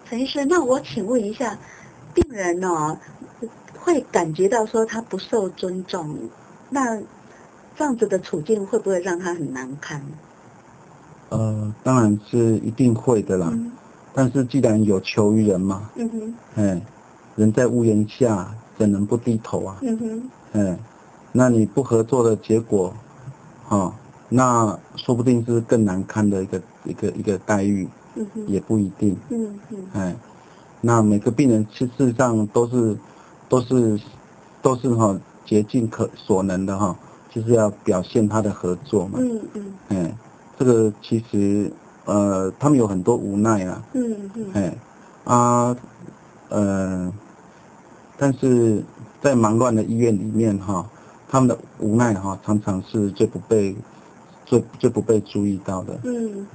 陈医师，那我请问一下，病人会感觉到说他不受尊重，那这样子的处境会不会让他很难堪？ 当然是一定会的啦。但是既然有求于人嘛，人在屋檐下，怎能不低头啊？那你不合作的结果，那说不定是更难堪的一个待遇，也不一定。那每个病人事实上都是竭尽所能的就是要表现他的合作嘛。这个其实他们有很多无奈啊。但是在忙乱的医院里面他们的无奈常常是最不被注意到的。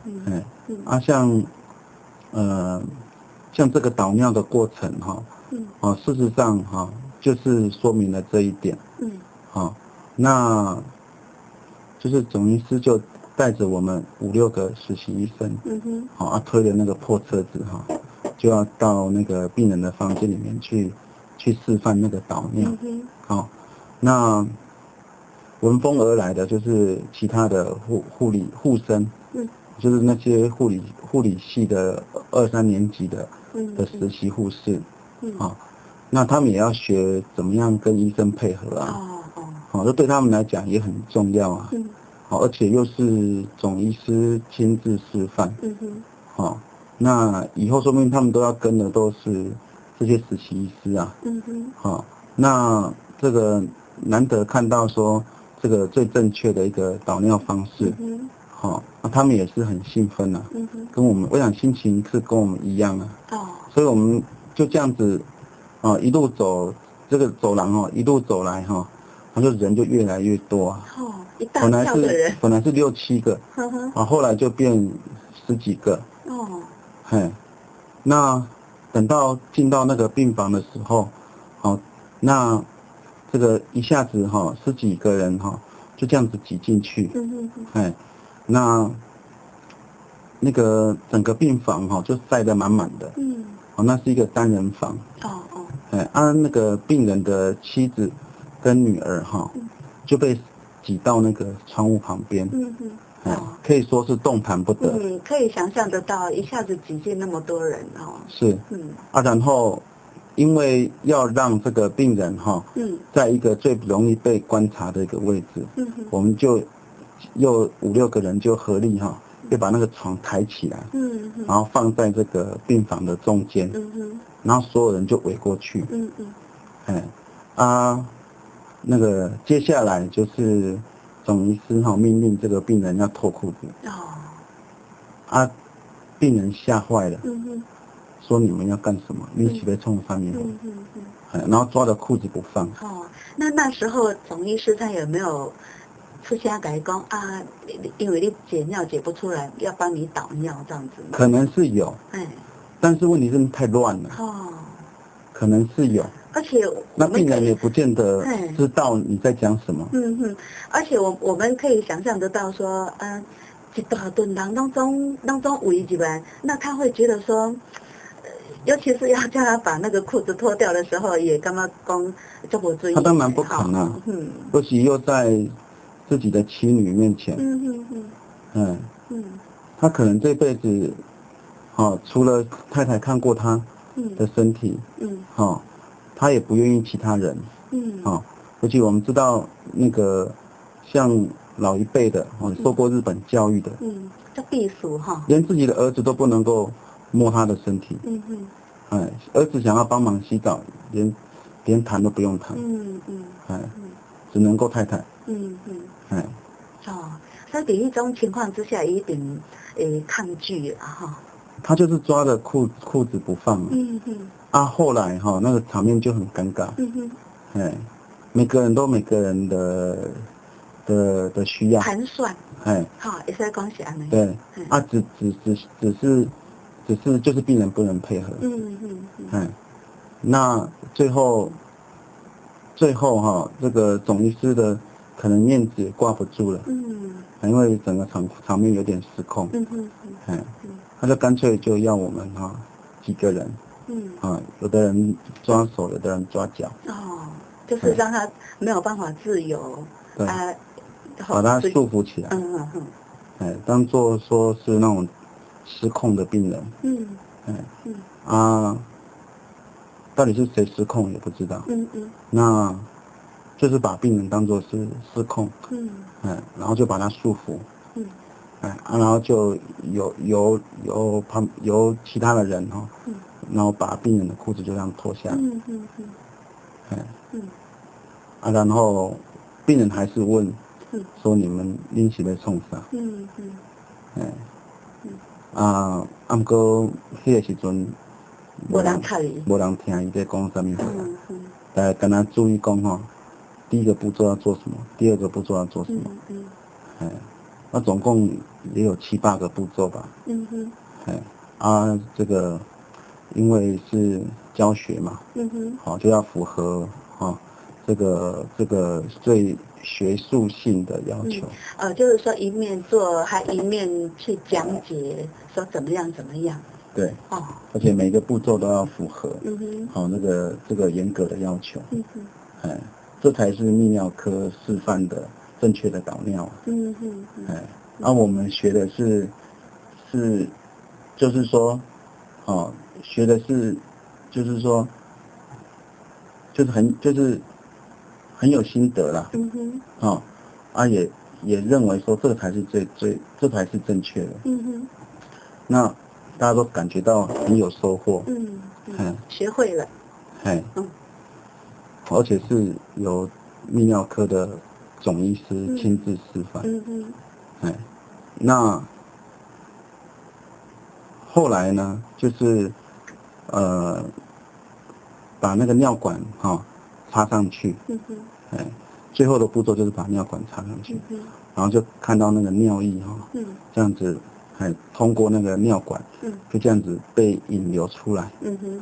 像这个导尿的过程事实上就是说明了这一点。那就是总医师就带着我们5、6个实习医生，推着那个破车子就要到那个病人的房间里面去示范那个导尿。那闻风而来的就是其他的护生，就是那些护理系的2、3年级的实习护士。那他们也要学怎么样跟医生配合这对他们来讲也很重要而且又是总医师亲自示范。那以后说不定他们都要跟的都是这些实习医师那这个难得看到说这个最正确的一个导尿方式，那他们也是很兴奋跟我想心情是跟我们一样所以我们就这样子一路走这个走廊一路走来他就人就越来越多一大票的人， 本来是6、7个，后来就变10几个。那等到进到那个病房的时候，那这个一下子10几个人就这样子挤进去。那个整个病房就塞得满满的。那是一个单人房。那个病人的妻子跟女儿就被挤到那个窗户旁边。可以说是动弹不得。 可以想象得到，一下子挤进那么多人是。然后因为要让这个病人在一个最不容易被观察的一个位置，我们就又5、6个人就合力就把那个床抬起来，然后放在这个病房的中间，然后所有人就围过去。那个接下来就是总医师命令这个病人要脱裤子。病人吓坏了，说你们要干什么？你起来冲上面。然后抓着裤子不放。 那时候总医师他有没有出现跟你讲因为你解尿解不出来，要帮你导尿这样子？ 可能是有，但是问题是太乱了。可能是有。 而且那病人也不见得知道你在讲什么。 而且我们可以想象得到说，一大顿人当中围进来，那他会觉得说，尤其是要叫他把那个裤子脱掉的时候，也干嘛讲这么尊严？ 他当然不肯尤其又在自己的妻女面前。他可能这辈子除了太太看过他的身体，他也不愿意其他人。尤其我们知道那个像老一辈的受过日本教育的， 叫避暑连自己的儿子都不能够摸他的身体。儿子想要帮忙洗澡，连谈都不用谈。只能够太太。 所以在一种情况之下，一定抗拒他就是抓着裤子不放。后来那个场面就很尴尬。每个人都每个人的需要盘算。也是讲是这样。 对。只是就是病人不能配合。那最后这个总医师的可能面子也挂不住了。因为整个场面有点失控。他就干脆就要我们几个人，有的人抓手，有的人抓脚， 就是让他没有办法自由， 对，把他束缚起来，当做说是那种失控的病人，到底是谁失控也不知道，那就是把病人当作是失控，然后就把他束缚，然后就由其他的人然后把病人的裤子就这样脱下来，然后病人还是问，说你们拎起来冲啥？不过迄个时阵无人睬伊， 无人听伊在讲什么话，跟他注意讲第一个步骤要做什么，第二个步骤要做什么，那总共也有7、8个步骤吧，这个因为是教学嘛，就要符合这个最学术性的要求， 就是说一面做还一面去讲解，说怎么样怎么样， 对，而且每个步骤都要符合，这个严格的要求，这才是泌尿科示范的正确的导尿，我们学的是就是说，学的是就是说，就是很有心得啦，也认为说这才是这才是正确的，那大家都感觉到很有收获， 学会了， 而且是由泌尿科的总医师亲自示范，那后来呢，就是把那个尿管插上去，最后的步骤就是把尿管插上去，然后就看到那个尿液这样子，通过那个尿管，就这样子被引流出来，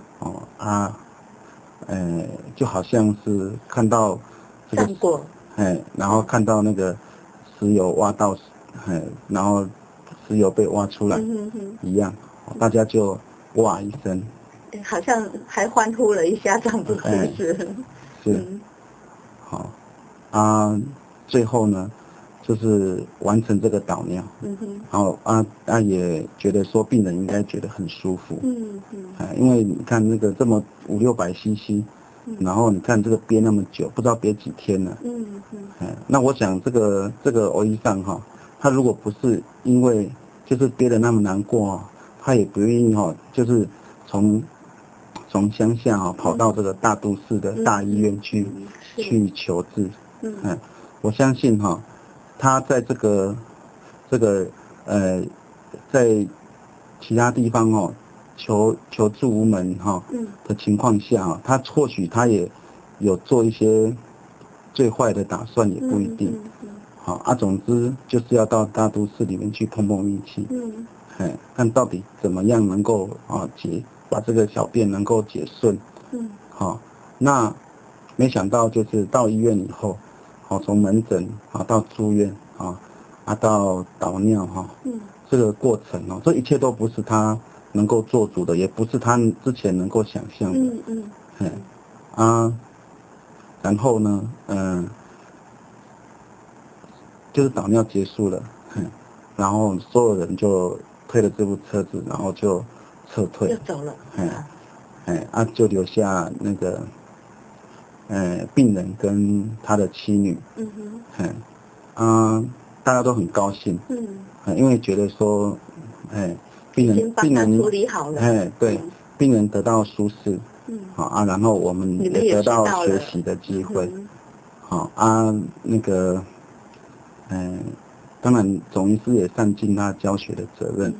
就好像是看到这个，然后看到那个石油挖到，然后石油被挖出来一样，大家就哇一声， 好像还欢呼了一下，这样子是不是？ 是，好，最后呢，就是完成这个导尿，然后也觉得说病人应该觉得很舒服，因为你看那个这么500、600 cc，然后你看这个憋那么久，不知道憋几天了，那我想这个欧医生他如果不是因为就是憋得那么难过他也不愿意就是从乡下跑到这个大都市的大医院去求治，我相信他在这个在其他地方求助无门的情况下他或许他也有做一些最坏的打算，也不一定，总之就是要到大都市里面去碰碰运气，看到底怎么样能够把这个小便能够解顺，那没想到就是到医院以后，从门诊到住院到导尿这个过程这一切都不是他能够做主的，也不是他之前能够想象的，然后呢，就是导尿结束了，然后所有人就推了这部车子，然后就撤退， 就走了， 就留下那个病人跟他的妻女，大家都很高兴，因为觉得说，病人处理好了， 对，病人得到舒适，然后我们也得到学习的机会，那个，当然总医师也善尽他教学的责任，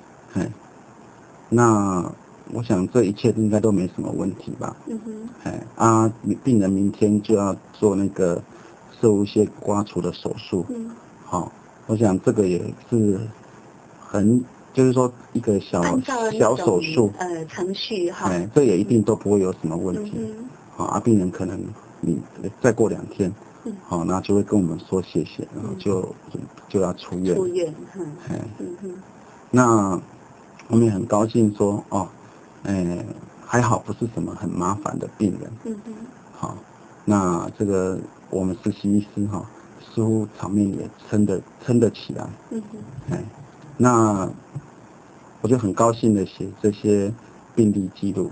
那我想这一切应该都没什么问题吧，病人明天就要做那个射物线刮除的手术，我想这个也是就是说一个小手术， 程序这也一定都不会有什么问题，病人可能再过2天，那就会跟我们说谢谢，然后就要出院，那我们也很高兴说还好不是什么很麻烦的病人。好，那这个我们实习医师哈，似乎场面也撑得起来。那我就很高兴的写这些病历记录。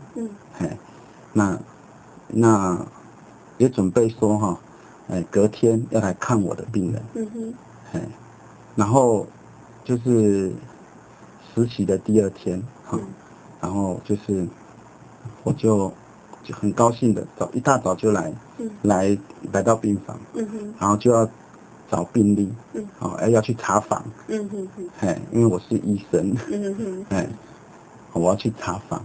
那也准备说哈，隔天要来看我的病人。然后就是实习的第2天哈，然后就是我就很高兴的一大早就来到病房。然后就要找病历。要去查房。因为我是医生。我要去查房。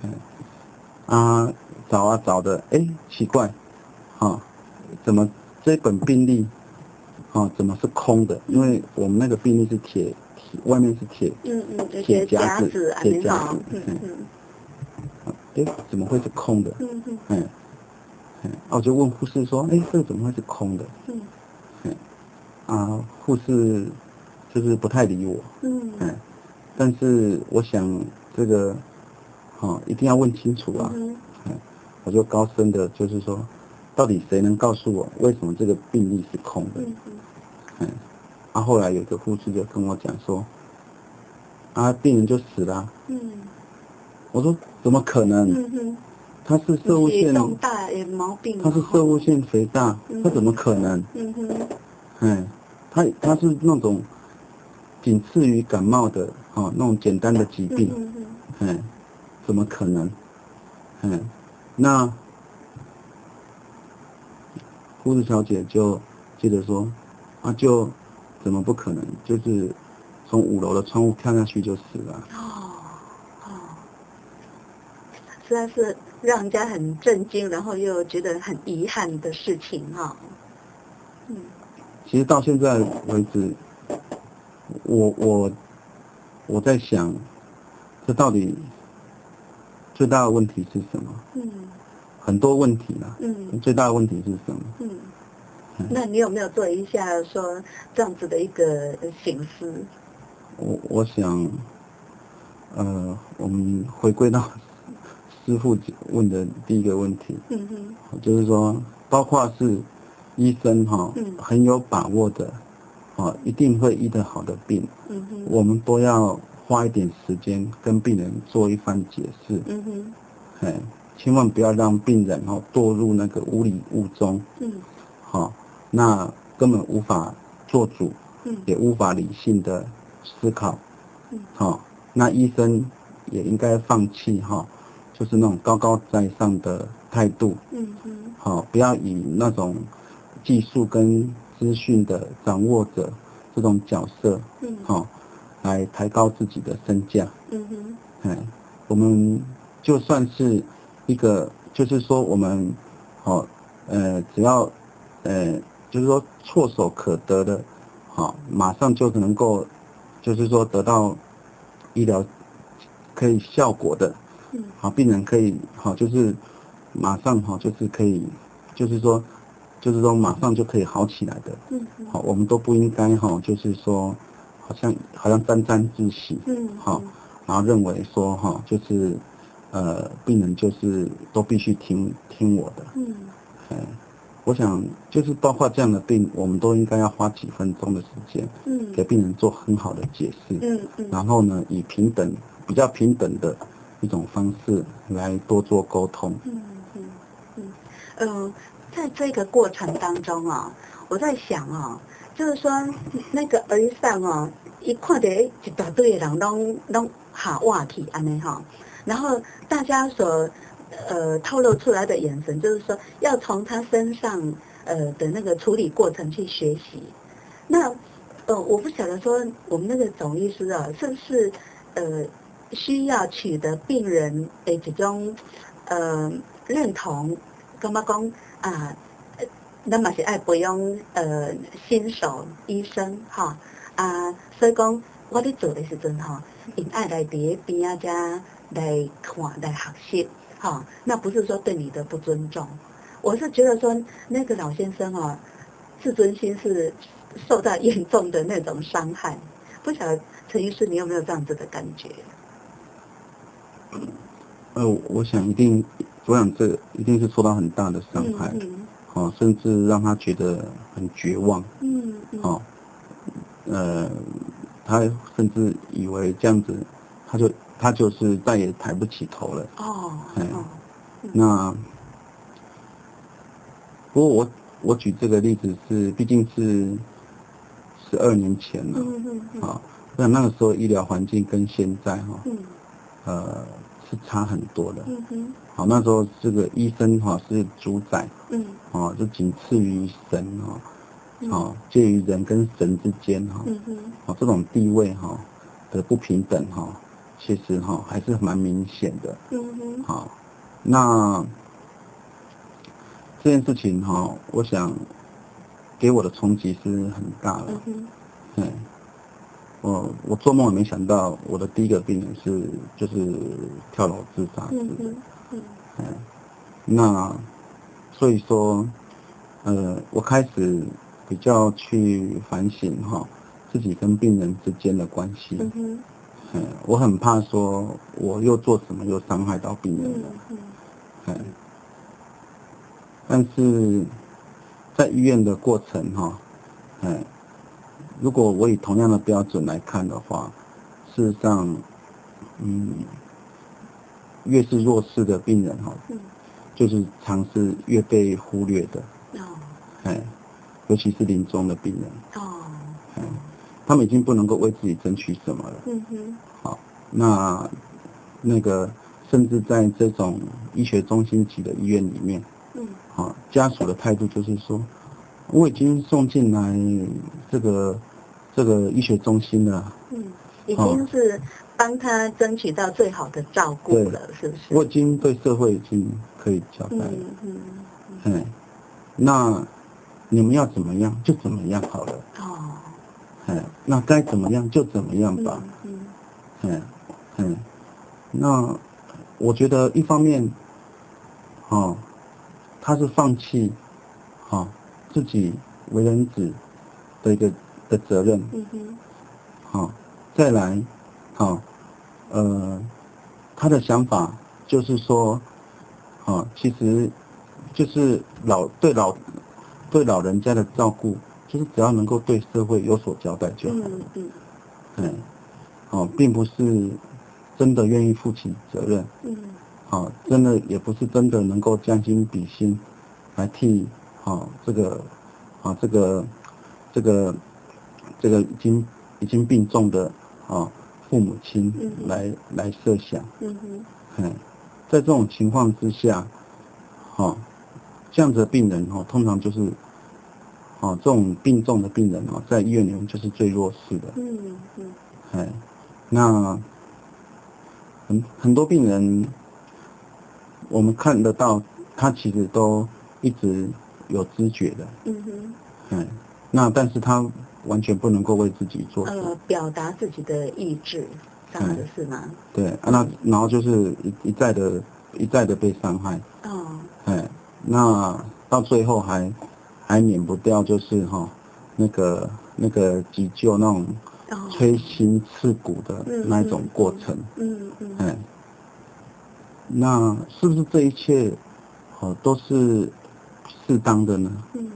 找的，奇怪，怎么这本病历，怎么是空的？因为我们那个病历是铁，外面是铁夹子。怎么会是空的？我就问护士说，这个怎么会是空的？护士就是不太理我。但是我想这个，一定要问清楚啊。我就高声的，就是说，到底谁能告诉我为什么这个病历是空的？后来有个护士就跟我讲说，病人就死了。我说怎么可能？他是射物腺他是射物腺肥大，他怎么可能？他是那种仅次于感冒的那种简单的疾病。怎么可能？那护士小姐就接着说，就怎么不可能？就是从5楼的窗户跳下去就死了。 实在是让人家很震惊，然后又觉得很遗憾的事情哈。 其实到现在为止，我在想，这到底最大的问题是什么？很多问题啦。最大的问题是什么？ 那你有没有做一下说这样子的一个省思？ 我想，我们回归到师父问的第一个问题。就是说，包括是医生很有把握的，一定会医得好的病。我们都要花一点时间跟病人做一番解释。千万不要让病人堕入那个无理误中。那根本无法做主。也无法理性的思考。那医生也应该放弃就是那种高高在上的态度。不要以那种技术跟资讯的掌握者这种角色，来抬高自己的身价。我们就算是一个，就是说我们，只要，就是说唾手可得的，马上就能够，就是说得到医疗可以效果的，病人可以，就是马上就是可以，就是说马上就可以好起来的。我们都不应该就是说，好像沾沾自喜。然后认为说就是病人就是都必须听我的。我想就是包括这样的病，我们都应该要花几分钟的时间，给病人做很好的解释。然后呢，以比较平等的一种方式来多做沟通。 在这个过程当中我在想就是说那个儿上一看到一大堆的人拢下瓦去安尼然后大家所透露出来的眼神，就是说要从他身上的那个处理过程去学习。那我不晓得说我们那个总医师是不是需要取得病人的一种认同，感觉讲咱嘛是爱培养新手医生所以讲我咧做的时阵因爱来伫边遮来看来学习那不是说对你的不尊重，我是觉得说那个老先生自尊心是受到严重的那种伤害。不晓得陈医师你有没有这样子的感觉？ 我想这一定是受到很大的伤害，甚至让他觉得很绝望，他甚至以为这样子，他就是再也抬不起头了。那不过我举这个例子毕竟是12年前了，那个时候医疗环境跟现在是差很多的。那时候这个医生是主宰，就仅次于神介于人跟神之间这种地位的不平等其实还是蛮明显的。那这件事情我想给我的冲击是很大的。我做梦也没想到我的第一个病人就是跳楼自杀死的。那所以说我开始比较去反省自己跟病人之间的关系。我很怕说我又做什么又伤害到病人了。但是在医院的过程如果我以同样的标准来看的话，事实上越是弱势的病人就是常是越被忽略的。尤其是临终的病人。他们已经不能够为自己争取什么了。那个甚至在这种医学中心级的医院里面，家属的态度就是说，我已经送进来这个医学中心了。 已经是帮他争取到最好的照顾了，是不是？ 我已经对社会已经可以交代了。那你们要怎么样就怎么样好了。那该怎么样就怎么样吧。那我觉得一方面他是放弃自己为人子的责任。再来他的想法就是说其实就是对老人家的照顾，就是只要能够对社会有所交代就好了。并不是真的愿意负起责任。真的也不是真的能够将心比心来替这个已经病重的父母亲来设想。在这种情况之下这样子的病人通常就是这种病重的病人在医院里面就是最弱势的。那很多病人我们看得到他其实都一直有知觉的。那但是他完全不能够为自己做表达自己的意志，这样子是吗？ 对。然后就是一再的被伤害。那到最后还免不掉就是那个急救那种摧心刺骨的那一种过程。那是不是这一切都是适当的呢？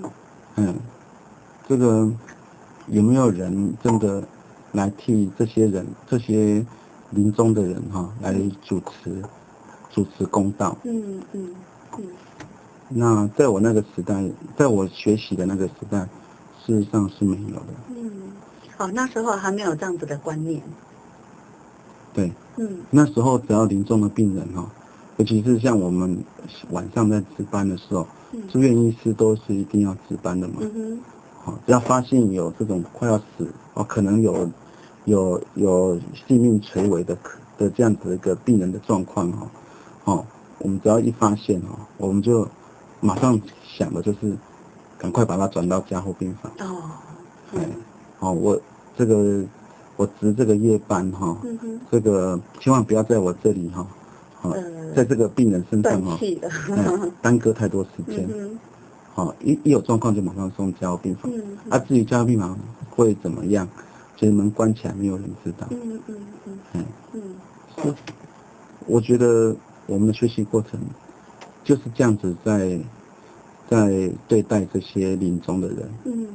这个有没有人真的来替这些临终的人来主持公道？那在我那个时代，在我学习的那个时代，事实上是没有的。 那时候还没有这样子的观念。 对。那时候只要临终的病人尤其是像我们晚上在值班的时候，住院医师都是一定要值班的嘛。只要发现有这种快要死可能有性命垂危的这样子一个病人的状况我们只要一发现我们就马上想的就是赶快把他转到加护病房。我值这个夜班这个千万不要在我这里在这个病人身上耽搁太多时间。一有状况就马上送加护病房。至于加护病房会怎么样，其实门关起来没有人知道。我觉得我们的学习过程就是这样子在对待这些临终的人。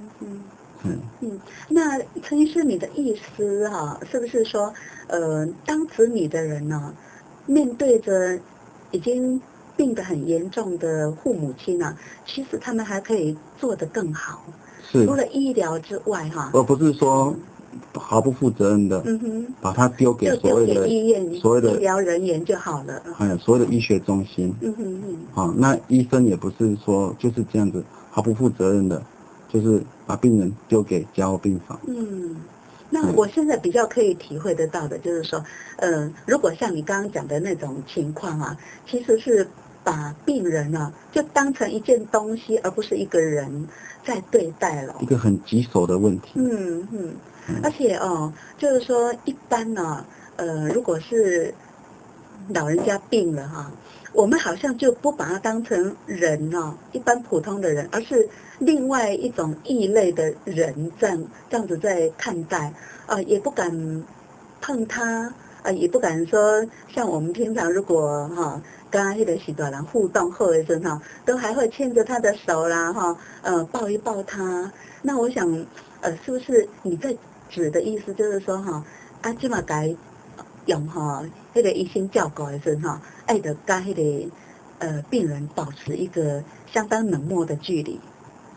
那陈医师，你的意思是不是说，当子女的人呢，面对着已经病得很严重的父母亲呢，其实他们还可以做得更好，除了医疗之外而不是说毫不负责任的，把他丢给所谓的医疗人员就好了， 所谓的医学中心，那医生也不是说就是这样子毫不负责任的，就是把病人丢给加护病房。 那我现在比较可以体会得到的就是说，如果像你刚刚讲的那种情况啊，其实是把病人呢就当成一件东西，而不是一个人在对待了， 一个很棘手的问题。 而且就是说一般呢，如果是老人家病了我们好像就不把他当成人一般普通的人，而是另外一种异类的人，这样子在看待，也不敢碰他，也不敢说像我们平常如果跟那个许多人互动后的时候都还会牵着他的手啦抱一抱他。那我想是不是你在指的意思就是说这么该用那个医生照顾的时候爱的跟那个病人保持一个相当冷漠的距离。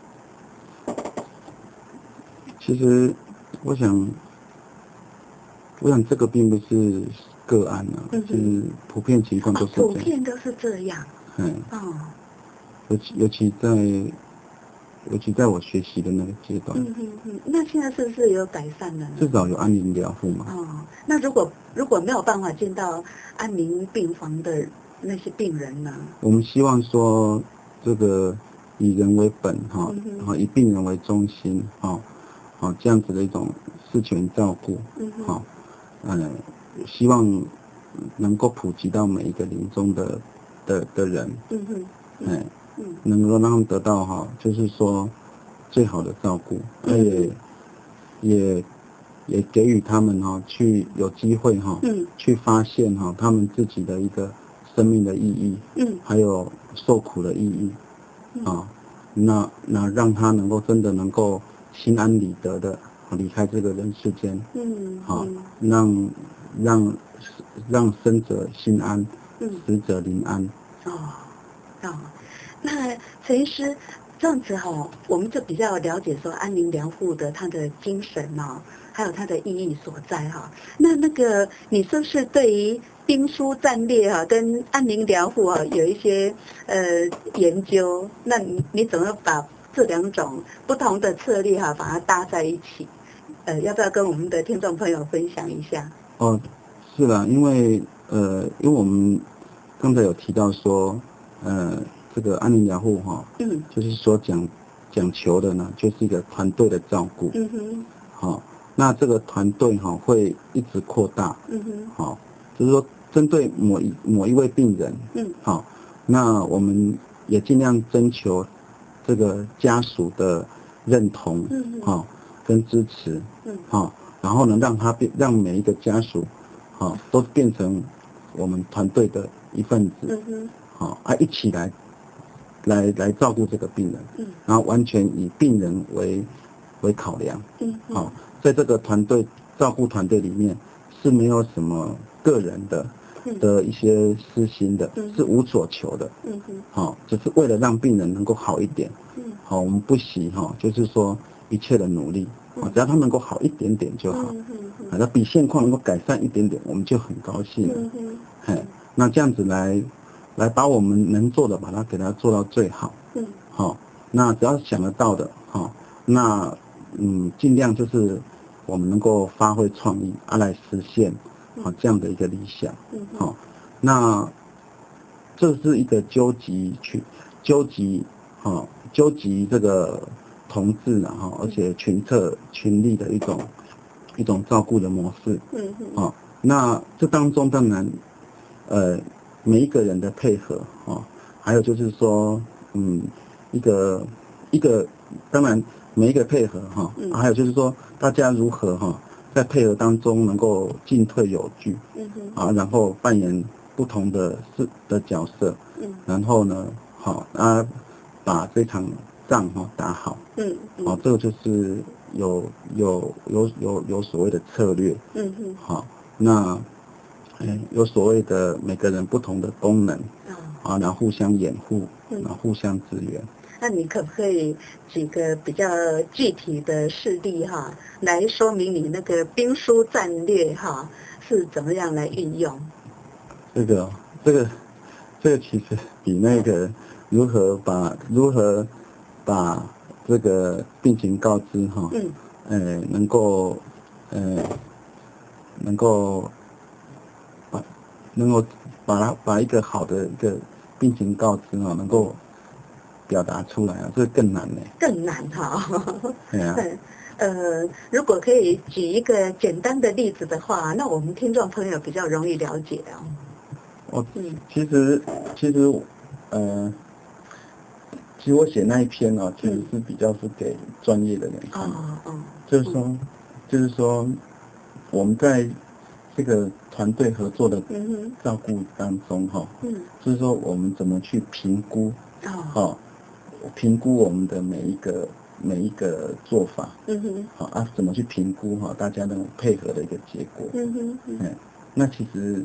其实我想这个并不是个案就是普遍情况都是这样。 普遍都是这样。 尤其在我学习的那个阶段。 那现在是不是有改善了呢？ 至少有安宁疗护嘛。 那如果没有办法进到安宁病房的那些病人呢？ 我们希望说这个以人为本以病人为中心这样子的一种事前照顾希望能够普及到每一个临终的人。能够让他们得到就是说最好的照顾，也给予他们去有机会去发现他们自己的一个生命的意义，还有受苦的意义那让他能够真的能够心安理得的离开这个人世间，让生者心安，死者临安。 那陈医师这样子我们就比较了解说安宁疗护的它的精神还有它的意义所在那个你是不是对于兵书战略跟安宁疗护有一些研究？那你怎么把这两种不同的策略把它搭在一起？要不要跟我们的听众朋友分享一下？ 是啦，因为我们刚才有提到说这个安宁疗护就是说讲求的呢，就是一个团队的照顾。那这个团队会一直扩大。就是说针对某一位病人。那我们也尽量征求这个家属的认同。跟支持。然后呢，让每一个家属都变成我们团队的一份子。一起来照顾这个病人。然后完全以病人为考量。在这个照顾团队里面是没有什么个人的一些私心的，是无所求的。只是为了让病人能够好一点。我们不惜就是说一切的努力。只要他们能够好一点点就好。那比现况能够改善一点点，我们就很高兴了。那这样子来把我们能做的把它给它做到最好。那只要想得到的那尽量就是我们能够发挥创意来实现这样的一个理想。那这是一个纠集这个同志而且群力的一种照顾的模式。那这当中当然每一个人的配合还有就是说一个当然每一个配合还有就是说大家如何在配合当中能够进退有据然后扮演不同的角色，然后呢，好，把这场仗打好，好，这个就是有所谓的策略，好，那有所谓的每个人不同的功能，然后互相掩护，然后互相支援。 那你可不可以举个比较具体的事例来说明你那个兵书战略是怎么样来运用？ 这个其实比那个如何把这个病情告知能够把一个好的一个病情告知能够表达出来这更难呢。 更难对啊。 如果可以举一个简单的例子的话，那我们听众朋友比较容易了解其实我写那一篇其实是比较是给专业的人看的。就是说我们在这个团队合作的照顾当中就是说我们怎么去评估评估我们的每一个做法，怎么去评估大家那种配合的一个结果，那其实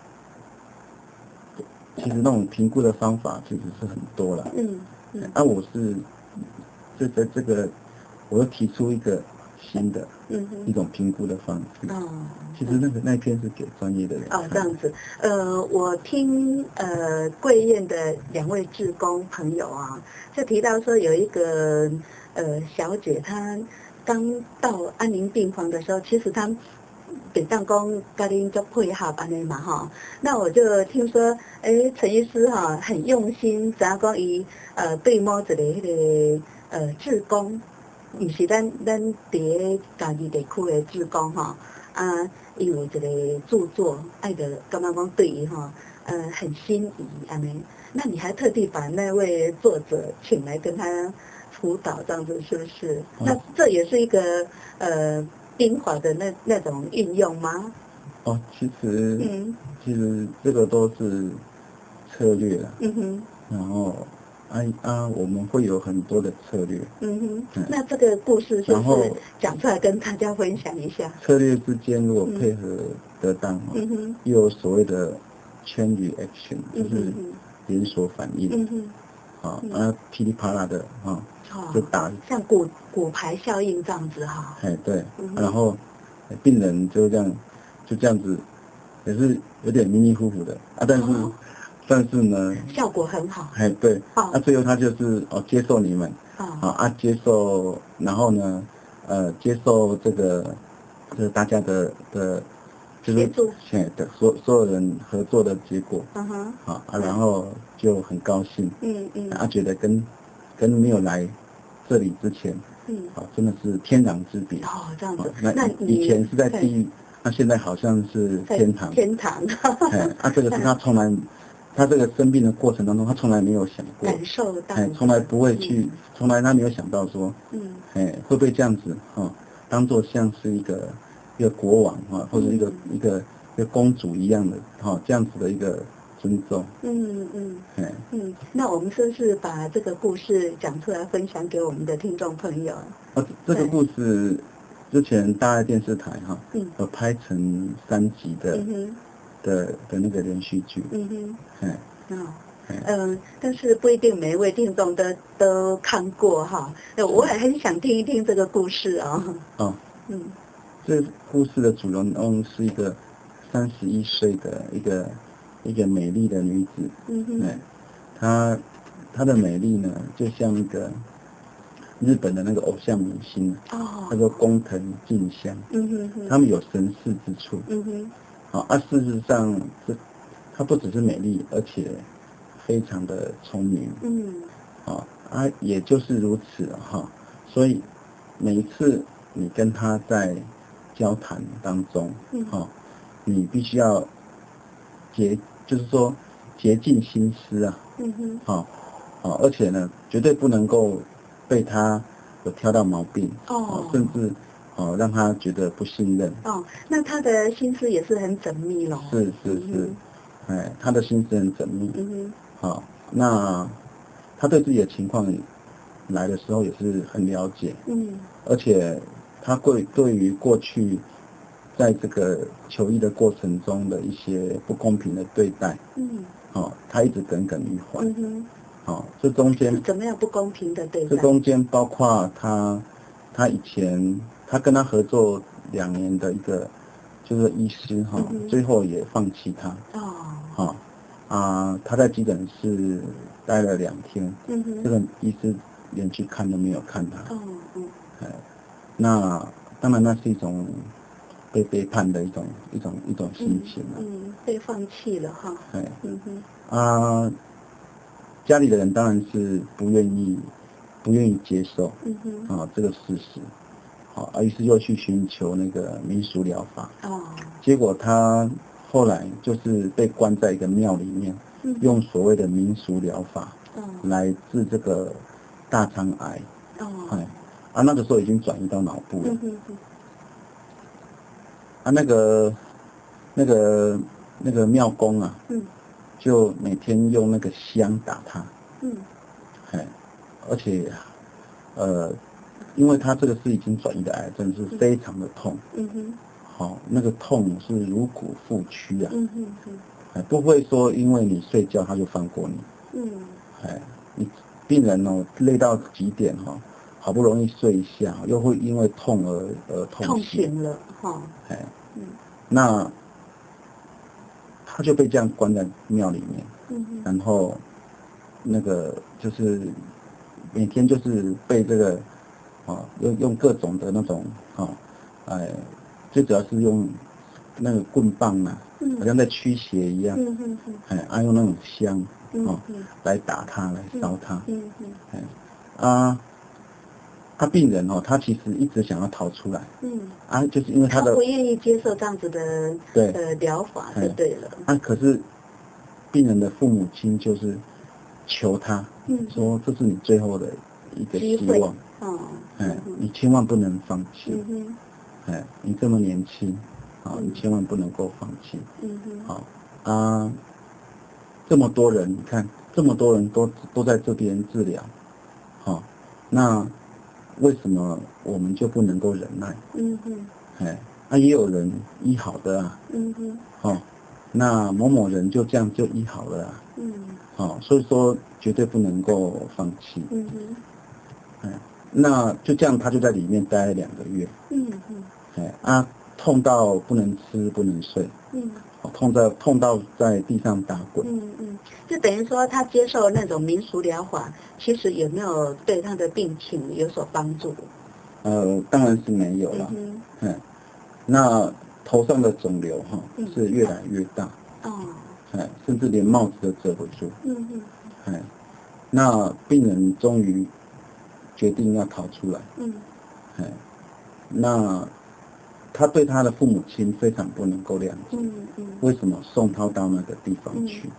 那种评估的方法其实是很多了，我是这个我又提出一个新的一种评估的方式，其实那一篇是给专业的人看的。 这样子，我听贵院的2位志工朋友就提到说有一个小姐，她刚到安宁病房的时候，其实她本当讲跟您做配合安尼嘛那我就听说，陈医师很用心，怎样讲伊对某一个迄个志工，不是咱伫家己地区的志工因为一个著作，爱的刚刚讲对伊很心仪安尼。那你还特地把那位作者请来跟他辅导，这样子是不是？那这也是一个兵法的那种运用吗？ 其实这个都是策略啦。然后我们会有很多的策略。 那这个故事是不是讲出来跟大家分享一下？ 策略之间如果配合得当又有所谓的 chain reaction，就是连锁反应。噼里啪啦的就打， 像骨牌效应这样子对，然后病人就这样子，也是有点迷迷糊糊的但是呢， 效果很好。 对，最后他就是接受你们，接受，然后呢，接受这个大家的就是所有人合作的结果，然后就很高兴，觉得跟没有来这里之前，真的是天壤之别。 这样子。 那以前是在地狱，那现在好像是天堂。 天堂。 这个是他这个生病的过程当中，他从来没有想过， 感受到， 从来不会去，从来他没有想到说，会不会这样子当做像是一个国王或者一个公主一样的这样子的一个尊重。 那我们是不是把这个故事讲出来分享给我们的听众朋友？ 这个故事之前大爱电视台有拍成3集的那个连续剧。 但是不一定每一位听众都看过我也很想听一听这个故事这故事的主人翁是一个31岁的一个美丽的女子。她的美丽呢，就像一个日本的那个偶像明星，叫做工藤静香。他们有神似之处。事实上她不只是美丽，而且非常的聪明。也就是如此所以每一次你跟她在交谈当中，你必须要就是说竭尽心思而且呢，绝对不能够被他有挑到毛病甚至让他觉得不信任。 那他的心思也是很缜密咯。 是。 他的心思很缜密，好，那他对自己的情况来的时候也是很了解，而且他对于过去在这个求医的过程中的一些不公平的对待，他一直耿耿于怀，这中间是怎么样不公平的对待？ 这中间包括他以前他跟他合作2年的一个就是医师最后也放弃他，他在急诊室待了2天，这个医师连去看都没有看他，那当然那是一种被背叛的一种心情， 被放弃了家里的人当然是不愿意接受，这个事实，于是又去寻求那个民俗疗法，结果他后来就是被关在一个庙里面，用所谓的民俗疗法，来治这个大肠癌，那个时候已经转移到脑部了，那个庙公就每天用那个香打他，而且因为他这个是已经转移的癌症，是非常的痛，那个痛是如骨复躯啊，不会说因为你睡觉他就放过你，你病人累到极点好不容易睡一下，又会因为痛而痛醒了那他就被这样关在庙里面，然后那个就是每天就是被这个用各种的那种最主要是用那个棍棒好像在驱邪一样，用那种香来打他，来烧他，病人他其实一直想要逃出来，就是因为他不愿意接受这样子的疗法就对了， 可是病人的父母亲就是求他，说这是你最后的一个希望，你千万不能放弃，你这么年轻，你千万不能够放弃，这么多人，你看这么多人都在这边治疗，那为什么我们就不能够忍耐？也有人医好的那某人就这样就医好了所以说绝对不能够放弃，那就这样他就在里面待了2个月，痛到不能吃不能睡，痛到在地上打滚， 就等于说他接受那种民俗疗法，其实有没有对他的病情有所帮助？ 当然是没有了，那头上的肿瘤是越来越大，甚至连帽子都遮不住，那病人终于决定要逃出来，那他对他的父母亲非常不能够谅解，为什么送他到那个地方去？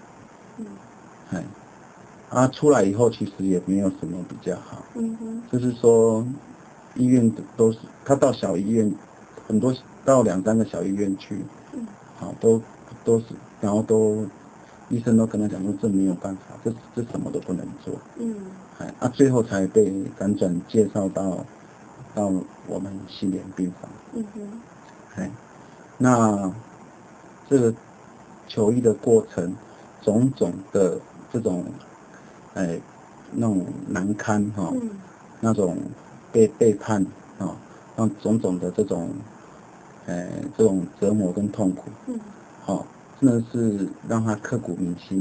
出来以后其实也没有什么比较好，就是说医院都是他到小医院，很多到2、3个小医院去，都是，然后医生都跟他讲说这没有办法，这什么都不能做，最后才被辗转介绍到我们心莲病房，那这个求医的过程，种种的这种那种难堪那种被背叛让种种的这种折磨跟痛苦，真的是让他刻骨铭心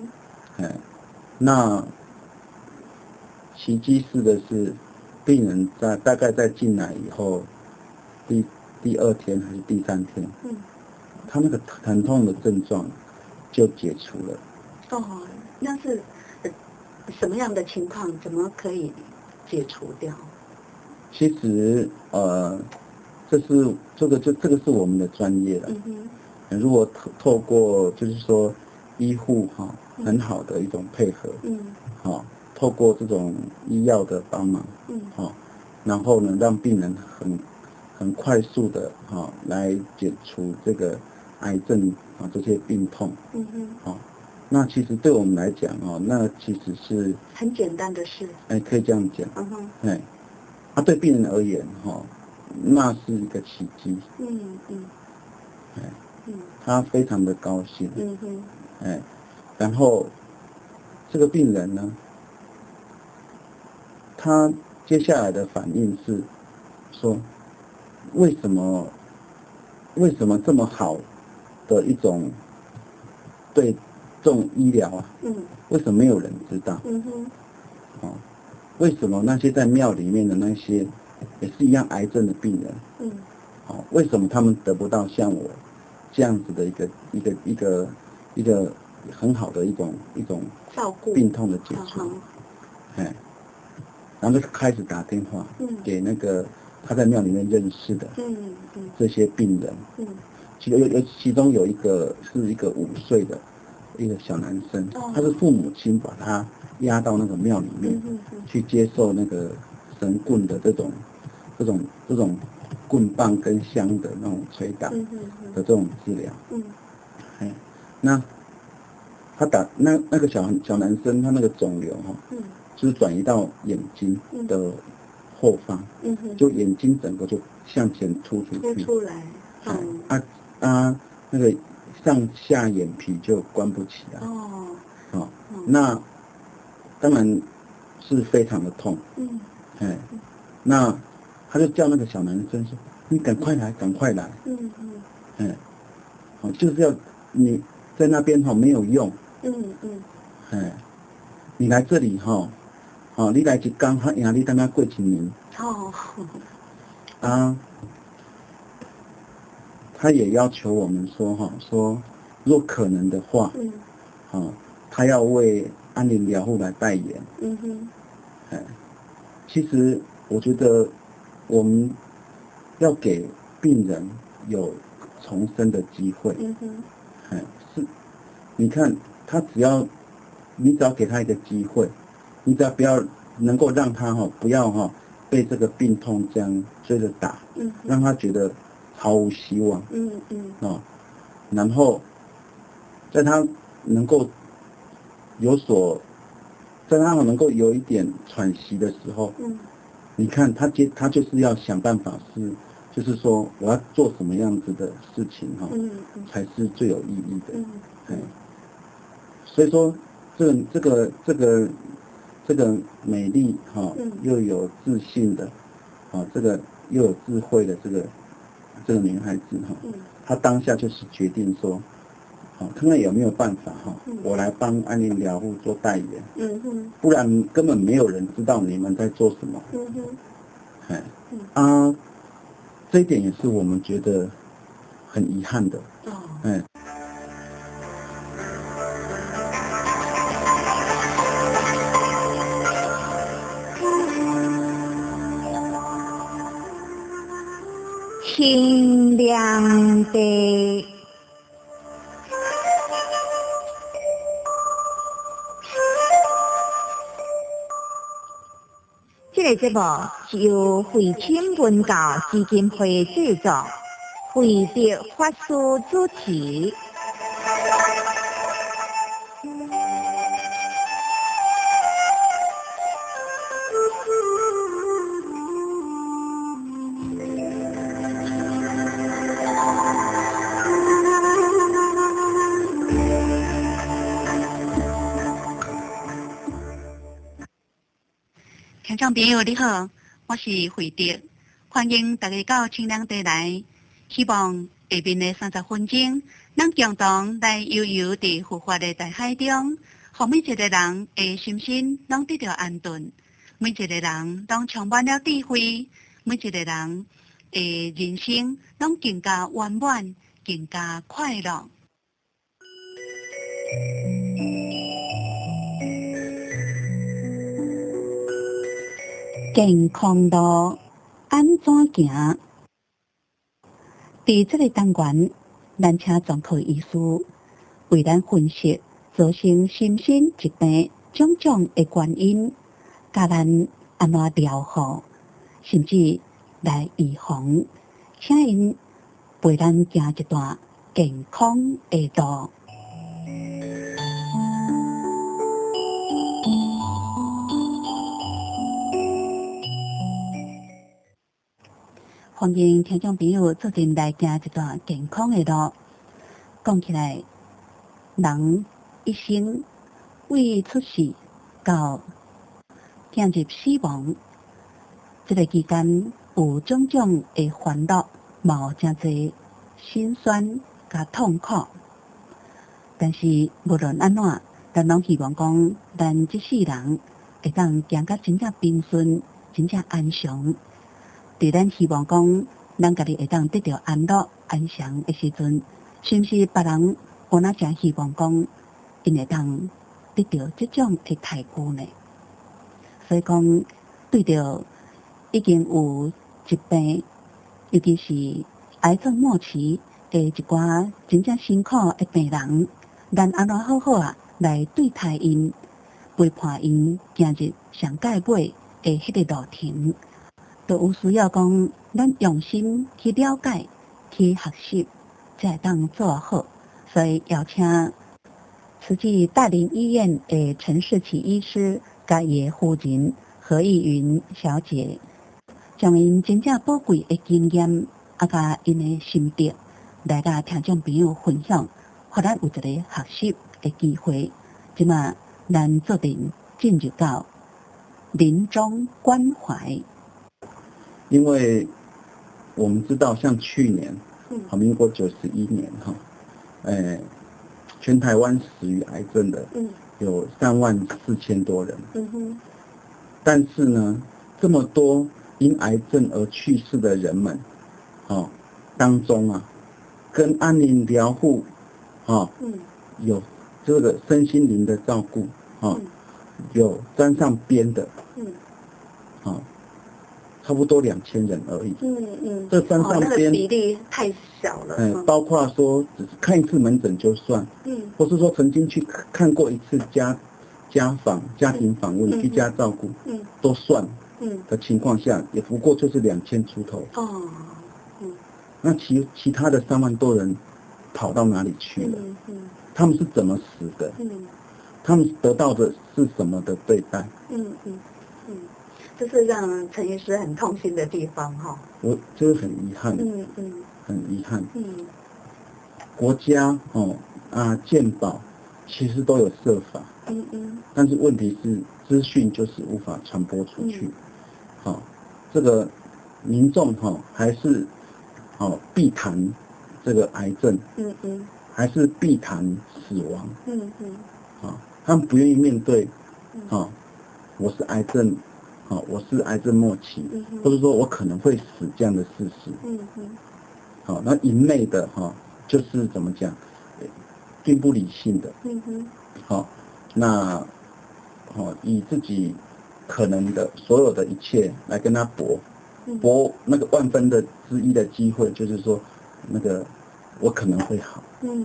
那奇迹式的是，病人大概在进来以后，第2天还是第3天，他那个疼痛的症状就解除了。 那是什么样的情况？怎么可以解除掉？ 其实这个是我们的专业了。如果透过就是说医护很好的一种配合，透过这种医药的帮忙，然后呢让病人很快速的来解除这个癌症这些病痛。那其实对我们来讲那其实是很简单的事。 可以这样讲。对病人而言那是一个奇迹。他非常的高兴。然后这个病人呢，他接下来的反应是说，为什么这么好的一种对这种医疗为什么没有人知道？为什么那些在庙里面的那些也是一样癌症的病人，为什么他们得不到像我这样子的一个很好的一种照顾病痛的解除？然后就开始打电话给那个他在庙里面认识的这些病人。其中有一个是一个5岁的一个小男生，他是父母亲把他押到那个庙里面去接受那个神棍的这种棍棒跟香的那种捶打的这种治疗。那他打那个小男生，他那个肿瘤就是转移到眼睛的后方，就眼睛整个就向前凸出来。那个上下眼皮就关不起来。那当然是非常的痛。那他就叫那个小男生说：“你赶快来，赶快来。”就是要你在那边没有用。你来这里你来一天他赢你等下过1年。他也要求我们说若可能的话，他要为安宁疗护来代言。其实我觉得我们要给病人有重生的机会。是，你看他你只要给他一个机会，你只要不要能够让他不要被这个病痛这样追着打，让他觉得毫无希望。然后在他能够能够有一点喘息的时候，你看他就是要想办法就是说我要做什么样子的事情才是最有意义的。所以说这个美丽又有自信的这个又有智慧的这个女孩子她当下就是决定说看看有没有办法我来帮安宁疗护做代言。不然根本没有人知道你们在做什么。这一点也是我们觉得很遗憾的。 清凉的这个节目是由慧清文教基金会制作，慧德法师主持。听众朋友你好，我是慧德，欢迎大家到清凉地来。希望下面的30分钟，咱共同来悠悠在佛法的大海中，让每一个人的心身拢得到安顿，每一个人拢充满了智慧，每一个人的人生拢更加圆满，更加快乐。健康路安怎行？在这个单元，咱请专科医师为咱分析造成心身疾病种种的原因，教咱安怎疗护，甚至来预防，请因陪咱行一段健康的道。欢迎听众朋友做阵来行一段健康的路。讲起来，人一生为出世到进入死亡，这个期间有种种的烦恼，嘛有真侪辛酸甲痛苦。但是无论安怎，咱拢希望讲，咱这世人会当行甲真正平顺、真正安详。伫咱希望讲，咱家己会当得到安乐、安详的时阵，是毋是别人有哪真希望讲，因会当得到这种的待遇呢？所以讲，对着已经有疾病，尤其是癌症末期的一寡真正辛苦的病人，咱安怎好好来对待因，陪伴因行入上界尾的迄个路程。就有需要讲，咱用心去了解、去学习，才会当做好。所以邀请慈济大林医院的陈世奇医师，甲伊的夫人何义云小姐，将因真正宝贵的经验，甲因的心得，来甲听众朋友分享，互咱有一个学习的机会。即马咱做阵进入到临终关怀。 因为我们知道，像去年，民国91年全台湾死于癌症的，有34000多人。但是呢，这么多因癌症而去世的人们，当中跟安宁疗护，有这个身心灵的照顾，有沾上边的，差不多2000人而已。这沾上边， 那个比例太小了。 包括说只是看一次门诊就算，或是说曾经去看过一次家庭访问、居家照顾，都算的情况下，也不过就是2000出头。那其他的3万多人跑到哪里去了？他们是怎么死的？他们得到的是什么的对待？ 这是让陈医师很痛心的地方哈。 我就是很遗憾，很遗憾。国家健保其实都有设法，但是问题是资讯就是无法传播出去。这个民众还是避谈这个癌症，还是避谈死亡，他们不愿意面对，我是癌症。我是癌症末期，或者说我可能会死这样的事实。那一昧的就是怎么讲，并不理性的。那以自己可能的所有的一切来跟他搏那个1分之一的机会，就是说那个我可能会好。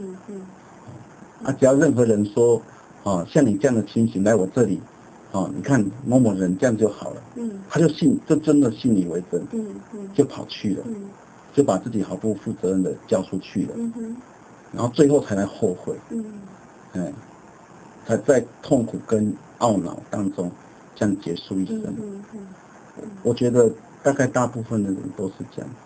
只要任何人说像你这样的情形来我这里。你看某某人这样就好了，他就真的信以为真，就跑去了，就把自己毫不负责任的交出去了，然后最后才来后悔，才在痛苦跟懊恼当中这样结束一生。我觉得大概大部分的人都是这样。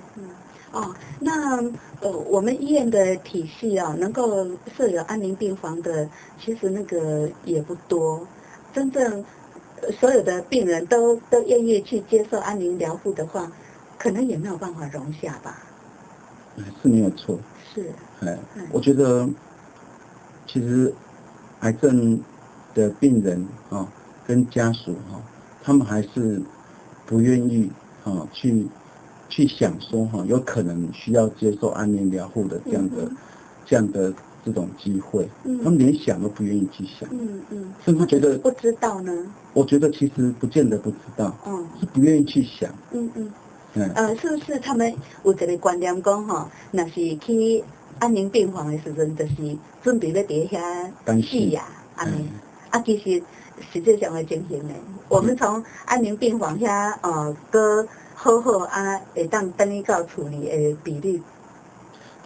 那我们医院的体系能够设有安宁病房的，其实那个也不多。真正所有的病人都愿意去接受安宁疗护的话，可能也没有办法容下吧。 是没有错。 是。 我觉得其实癌症的病人跟家属他们还是不愿意去想说有可能需要接受安宁疗护的这样的这种机会，他们连想都不愿意去想，甚至觉得不知道呢。 我觉得其实不见得不知道，是不愿意去想。 是不是他们有一个观念讲那是去安宁病房的时阵，就是准备要伫遐死呀，安尼。其实实际上的情形呢，我们从安宁病房遐好好会当等于到处理的比例。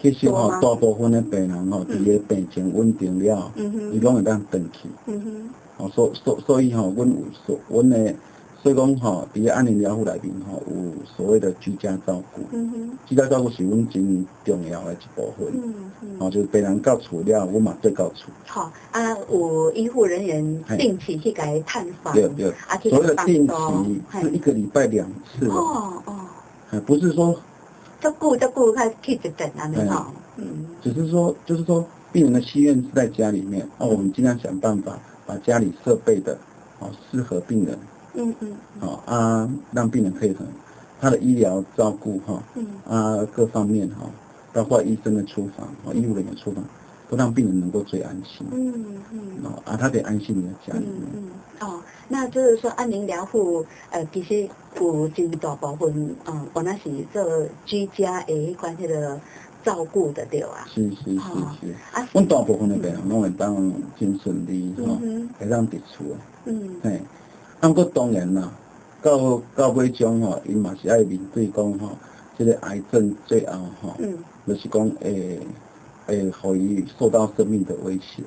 其实大部分的病人伫个病情稳定了，伊拢会当回去。所以阮的。所以讲伫个安宁疗护内面有所谓的居家照顾。居家照顾是阮真重要的一部分。就是病人到厝了，阮嘛做到厝。 好有医护人员定期去给探访。 对。所谓的定期是1个礼拜2次。不是说。 照顾开去一顿安尼就是说，病人的希愿是在家里面，我们尽量想办法把家里设备的适合病人。让病人可以他的医疗照顾各方面包括医生的出房医护人员出房，都让病人能够最安心。他得安心的家里面。 那就是说安宁疗护其实有真大部分原来是做居家的关系的照顾的对啊。 是。阮大部分的病人拢会当真顺利会当伫厝的。不过当然啦，到尾终因嘛是爱面对讲这个癌症最后就是讲互伊受到生命的威胁。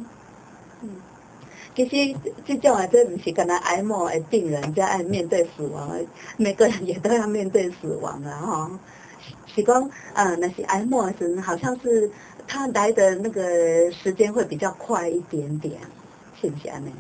其实这种这不是干那癌末的病人才爱面对死亡，每个人也都要面对死亡啊是讲那是癌末的时候，好像是他来的那个时间会比较快一点点，是不是安尼？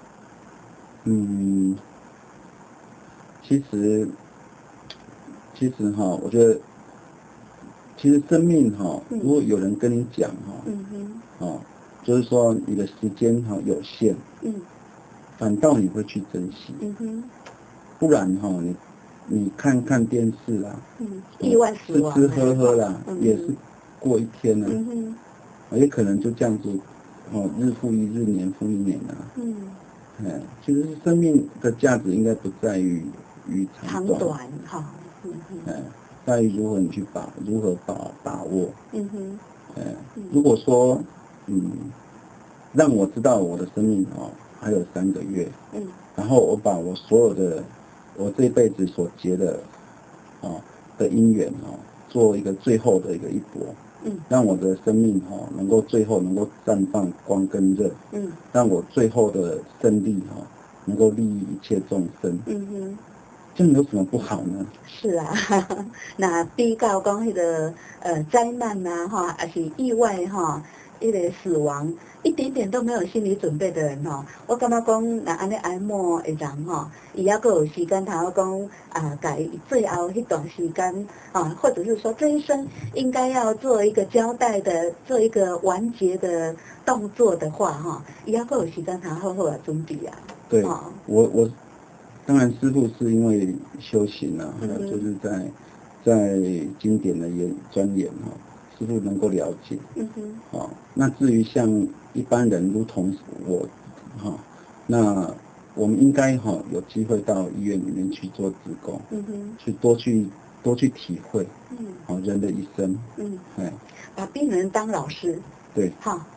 其实我觉得，其实生命如果有人跟你讲就是说你的时间有限，反倒你会去珍惜，不然你看看电视啦， 意外死亡， 吃喝啦，也是过一天了，也可能就这样子日复一日，年复一年啊。其实生命的价值应该不在于长短在于如何你去如何把握。如果说让我知道我的生命还有3个月，然后我把我所有的我这辈子所结的姻缘做一个最后的一搏。让我的生命能够最后能够绽放光跟热，让我最后的胜利能够利益一切众生。这样有什么不好呢？ 是啊，那比较讲那个灾难还是意外那个死亡，一点点都没有心理准备的人我感觉讲那安尼癌末的人伊还阁有时间通讲给最后一段时间或者是说这一生应该要做一个交代的，做一个完结的动作的话伊还阁有时间通好好的准备啊。 对，我当然师父是因为修行就是在经典的钻研师父能够了解。那至于像一般人如同我那我们应该有机会到医院里面去做志工，去多去体会人的一生。 把病人当老师。 对。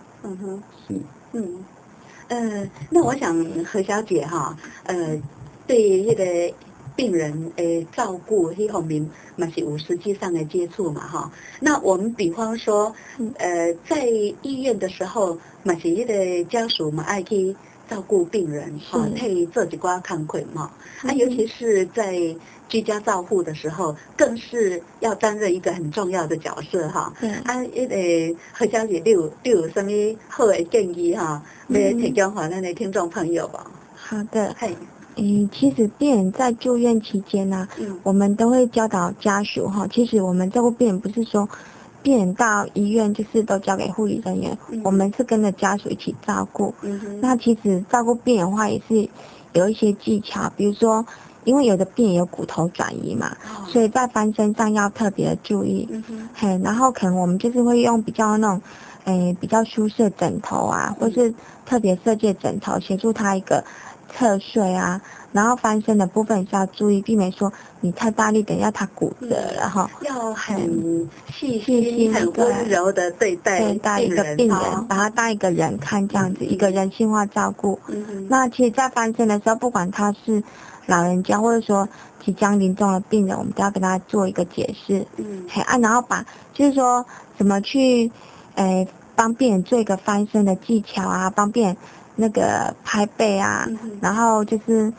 是。那我想何小姐对于那个病人的照顾这方面嘛是有实际上的接触嘛那我们比方说在医院的时候嘛是那个家属嘛爱去照顾病人替做一寡工作嘛尤其是在居家照护的时候更是要担任一个很重要的角色那个何小姐你有什么好的建议要提供给咱的听众朋友吧？ 好的。其实病人在住院期间我们都会教导家属其实我们照顾病人不是说病人到医院就是都交给护理人员，我们是跟着家属一起照顾。那其实照顾病人的话也是有一些技巧，比如说因为有的病人有骨头转移嘛，所以在翻身上要特别的注意。然后可能我们就是会用比较那种比较舒适的枕头或是特别设计的枕头协助他一个侧睡然后翻身的部分是要注意避免说你太大力等一下他骨折了要很细心很温柔的对待一个病人把他当一个人看，这样子一个人性化照顾。那其实在翻身的时候不管他是老人家或者说即将临终的病人，我们都要跟他做一个解释，然后就是说怎么去帮病人做一个翻身的技巧啊，帮病人那个拍背啊，然后就是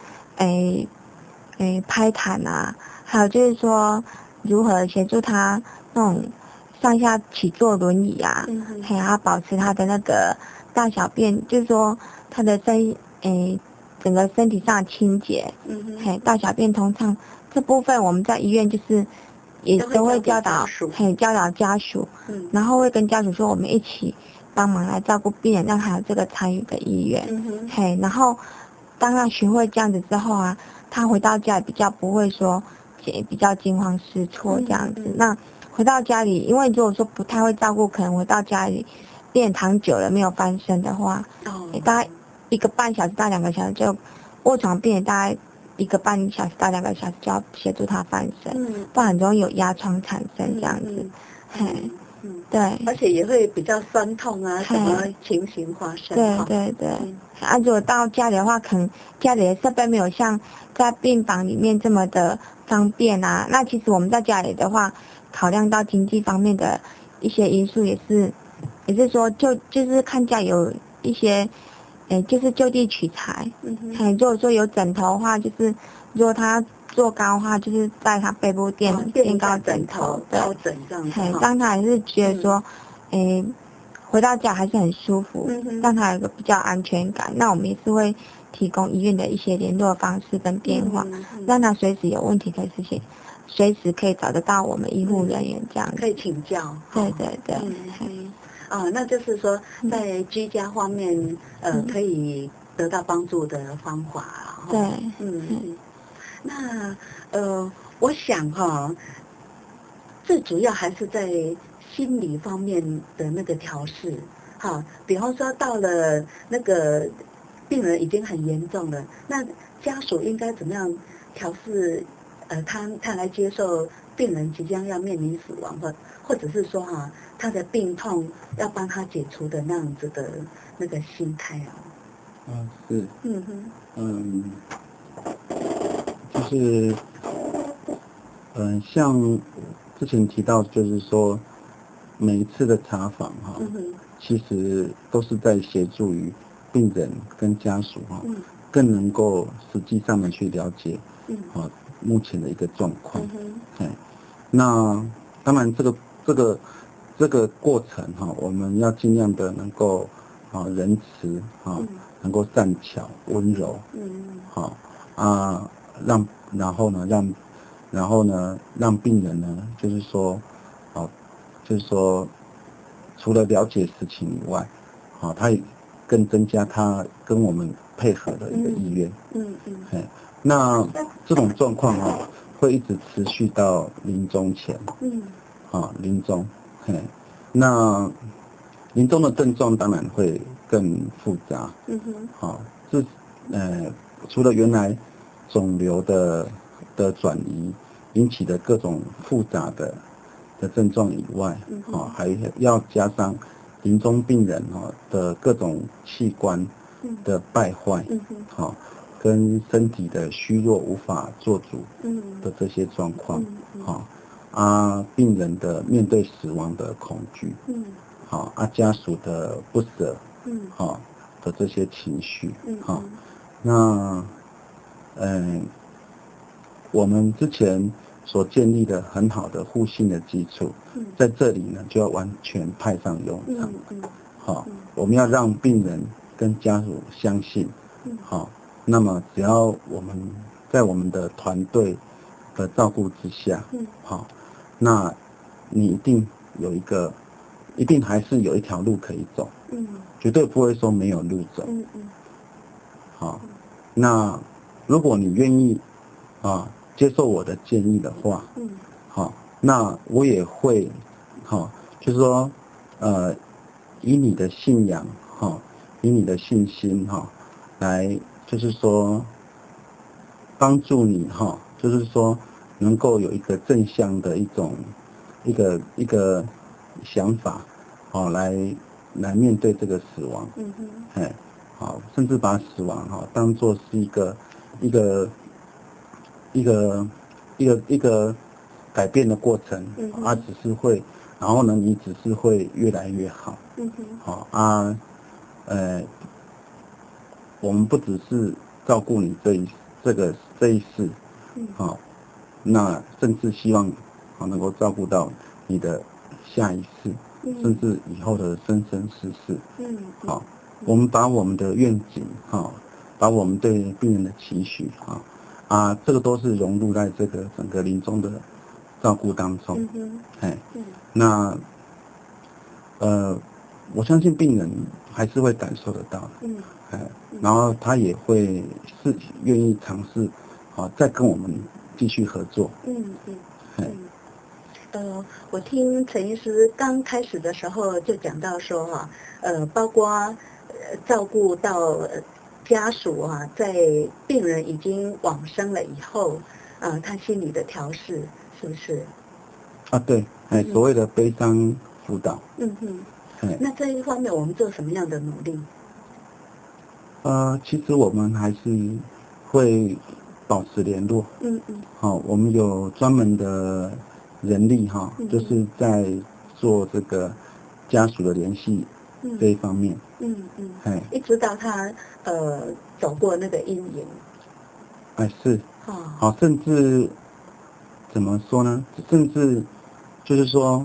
拍痰啊，还有就是说如何协助他那种上下起坐轮椅啊，然后保持他的那个大小便，就是说他的整个身体上的清洁，大小便通畅，这部分我们在医院就是也都会教导家属，然后会跟家属说我们一起帮忙来照顾病人，让他有这个参与的意愿，然后当他学会这样子之后啊，他回到家比较不会说比较惊慌失措这样子。那回到家里，因为如果说不太会照顾，可能回到家里病人躺久了没有翻身的话，大概1个半小时到2个小时就卧床病人大概1个半小时到2个小时就要协助他翻身，不然很容易有压疮产生这样子。对， 而且也会比较酸痛啊，什么情形发生？ 对。如果到家里的话，可能家里的设备没有像在病房里面这么的方便啊。那其实我们在家里的话，考量到经济方面的一些因素，也是说就是看家有一些，就是就地取材。如果说有枕头的话，就是如果他坐高的话，就是在他背部垫高枕头， 高枕这样子。 让他还是觉得说，回到家还是很舒服，让他有个比较安全感。那我们也是会提供医院的一些联络方式跟电话，让他随时有问题可以随时可以找得到我们医护人员这样子， 可以请教。 对。 那就是说在居家方面，可以得到帮助的方法。 对。 那我想最主要还是在心理方面的那个调试。比方说到了那个病人已经很严重了，那家属应该怎么样调试？他来接受病人即将要面临死亡，或者是说他的病痛要帮他解除的那样子的那个心态是。就是像之前提到，就是说每一次的查访其实都是在协助于病人跟家属更能够实际上的去了解目前的一个状况。那当然这个过程我们要尽量的能够仁慈能够善巧温柔然后呢让病人呢就是说除了了解事情以外他也更增加他跟我们配合的一个意愿。那这种状况会一直持续到临终前。临终。那临终的症状当然会更复杂。除了原来肿瘤的转移引起的各种复杂的症状以外，还要加上临终病人的各种器官的败坏，跟身体的虚弱无法做主的这些状况，病人的面对死亡的恐惧，家属的不舍，的这些情绪，那我们之前所建立的很好的互信的基础，在这里呢就要完全派上用场。我们要让病人跟家属相信，那么只要我们在我们的团队的照顾之下，那你一定还是有一条路可以走，绝对不会说没有路走。那如果你愿意接受我的建议的话，那我也会就是说以你的信仰以你的信心来就是说帮助你就是说能够有一个正向的一个想法来面对这个死亡。甚至把死亡当作是一个一个改变的过程，只是会，然后呢，你只是会越来越好，我们不只是照顾你这一世，那甚至希望能够照顾到你的下一世，甚至以后的生生世世，我们把我们的愿景，把我们对病人的期许，这个都是融入在这个整个临终的照顾当中，那我相信病人还是会感受得到的，然后他也会是愿意尝试，再跟我们继续合作。 我听陈医师刚开始的时候就讲到说包括照顾到家属在病人已经往生了以后，他心理的调试是不是？ 对，所谓的悲伤辅导。 那这一方面我们做什么样的努力？ 其实我们还是会保持联络。我们有专门的人力就是在做这个家属的联系这一方面。 一直到他走过那个阴影。 是。甚至怎么说呢？甚至就是说，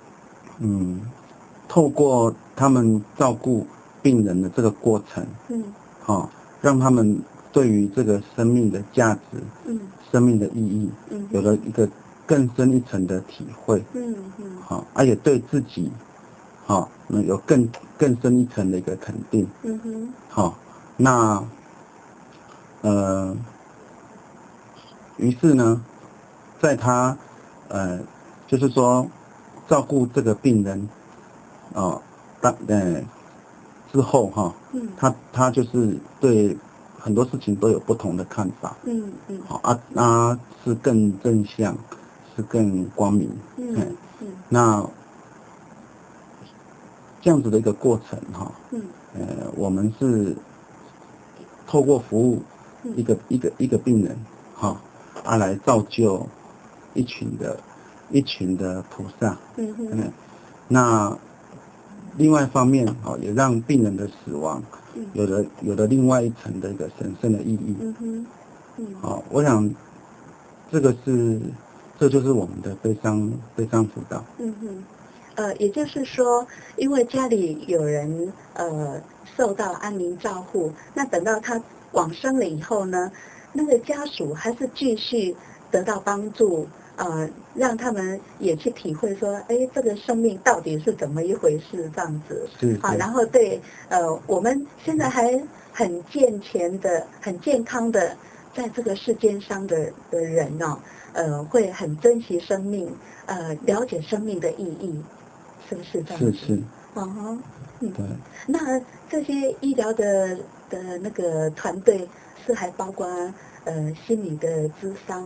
透过他们照顾病人的这个过程，让他们对于这个生命的价值，生命的意义，有了一个更深一层的体会，也对自己，有更深一层的一个肯定，那于是呢，在他就是说照顾这个病人，之后他就是对很多事情都有不同的看法，是更正向，是更光明，那这样子的一个过程我们是透过服务一个病人来造就一群的菩萨，那另外一方面也让病人的死亡有了另外一层的一个神圣的意义。我想这就是我们的悲伤辅导。 也就是说，因为家里有人受到安宁照护，那等到他往生了以后呢，那个家属还是继续得到帮助，让他们也去体会说，这个生命到底是怎么一回事这样子。然后对我们现在还很健全的、很健康的在这个世间上的人会很珍惜生命，了解生命的意义。是不是这样子？ 是。 对。那这些医疗的那个团队是还包括心理的咨商